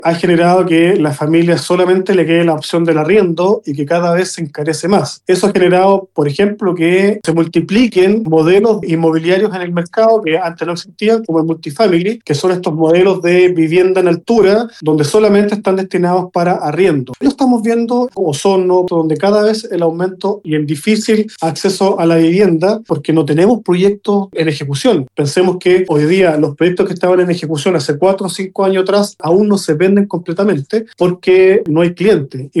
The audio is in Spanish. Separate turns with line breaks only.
ha generado que la familia solamente le quede la opción del arriendo y que cada vez se encarece más. Eso ha generado, por ejemplo, que se multipliquen modelos inmobiliarios en el mercado que antes no existían, como el multifamily, que son estos modelos de vivienda en altura, donde solamente están destinados para arriendo. Lo estamos viendo como Osorno, donde cada vez el aumento y el difícil acceso a la vivienda, porque no tenemos proyectos en ejecución. Pensemos que hoy día los proyectos que estaban en ejecución hace 4 o 5 años atrás aún no se venden completamente porque no hay clientes.